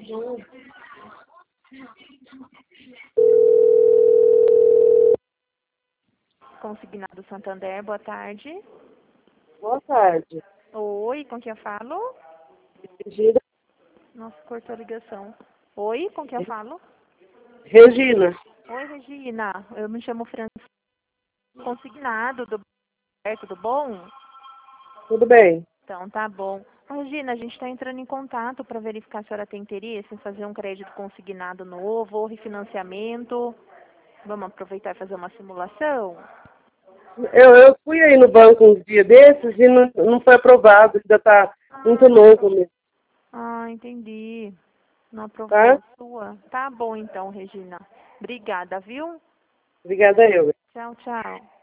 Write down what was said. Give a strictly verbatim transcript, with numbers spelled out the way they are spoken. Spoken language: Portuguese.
Consignado Santander, boa tarde. Boa tarde. Oi, com quem eu falo? Regina. Nossa, cortou a ligação. Oi, com quem eu falo? Regina. Oi, Regina. Eu me chamo Francisco. Consignado do tudo bom? Tudo bem? Então, tá bom. Ô, Regina, a gente está entrando em contato para verificar se a senhora tem interesse em fazer um crédito consignado novo ou refinanciamento. Vamos aproveitar e fazer uma simulação? Eu, eu fui aí no banco uns dias desses e não, não foi aprovado, ainda está muito Ah, novo mesmo, ah, entendi. Não aprovou tá? a sua? Tá bom então, Regina. Obrigada, viu? Obrigada eu. Tchau, tchau.